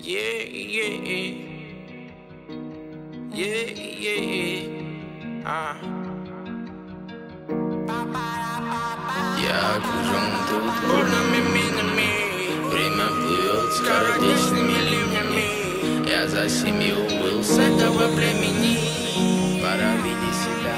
Yeah, yeah, yeah, yeah. Я окружен тут бурными минами. Время плывет скоротечными ливнями. Я за семью был с этого племени. Пора видеть себя.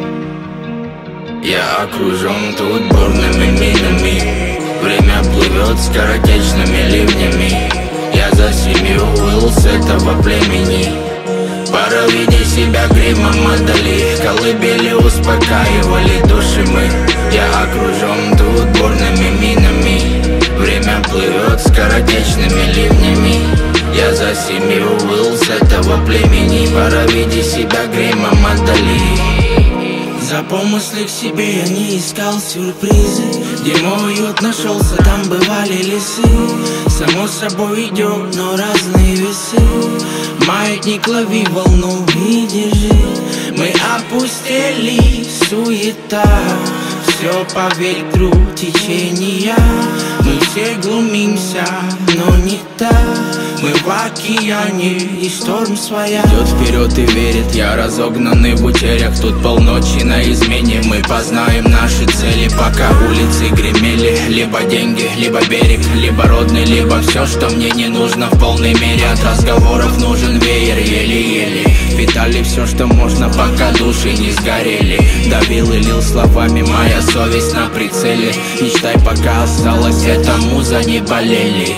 Я окружен тут бурными минами. Время плывет скоротечными ливнями. Я за семью был с этого племени. Пора видеть себя гримом отдали. Колыбели успокаивали души мы. Я окружен тут бурными минами. Время плывет скоротечными ливнями. Я за семью был с этого племени. Пора видеть себя гримом отдали. За помыслы к себе я не искал сюрпризы. Где мой уют нашелся, там бывали лесы. Само собой идем, но разные весы. Маятник, лови волну и держи. Мы опустели, суета. Все по ветру течения. Мы все глумимся, но не так. Мы в океане, и шторм своя. Идет вперед и верит, я разогнанный в утерях. Тут полночи на измене. Мы познаем наши цели, пока улицы гремели. Либо деньги, либо берег, либо родный, либо все, что мне не нужно в полной мере. От разговоров нужен веер, еле-еле. Питали все, что можно, пока души не сгорели. Давил и лил словами, моя совесть на прицеле. Мечтай, пока осталась эта муза, не болели.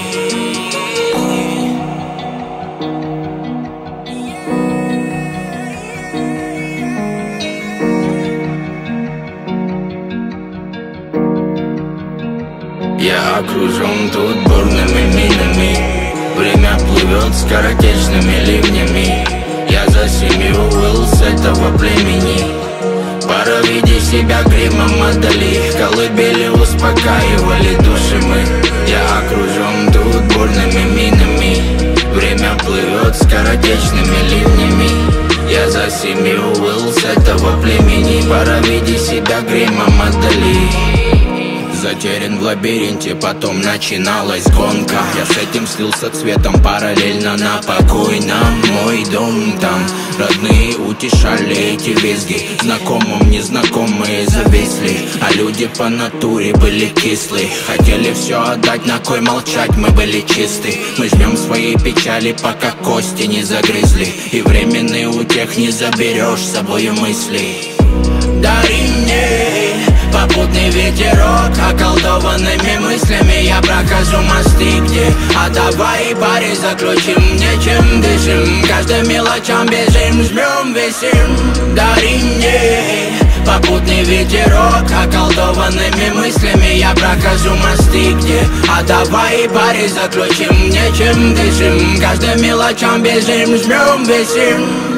Я окружен тут бурными минами. Время плывет скоротечными ливнями. Я за семью был с этого племени. Пора видеть себя гримом отдали. Колыбели успокаивали души мы. Я окружен тут бурными минами. Время плывет скоротечными ливнями. Я за семью был с этого племени. Пора видеть себя гримом отдали. Затерян в лабиринте, потом начиналась гонка. Я с этим слился цветом параллельно на покойном. Мой дом там, родные утешали эти визги. Знакомым незнакомые зависли, а люди по натуре были кислые. Хотели все отдать, на кой молчать, мы были чисты. Мы жмем свои печали, пока кости не загрызли. И временный утех не заберешь с собой мысли. Дари мне попутный ветерок, околдованными мыслями я прохожу мосты, где давай пари заключим, нечем дышим, каждым мелочам бежим, жмем, висим. Дари мне попутный ветерок, околдованными мыслями я прохожу мосты, где давай пари заключим, нечем дышим, каждым мелочам бежим, жмем, висим.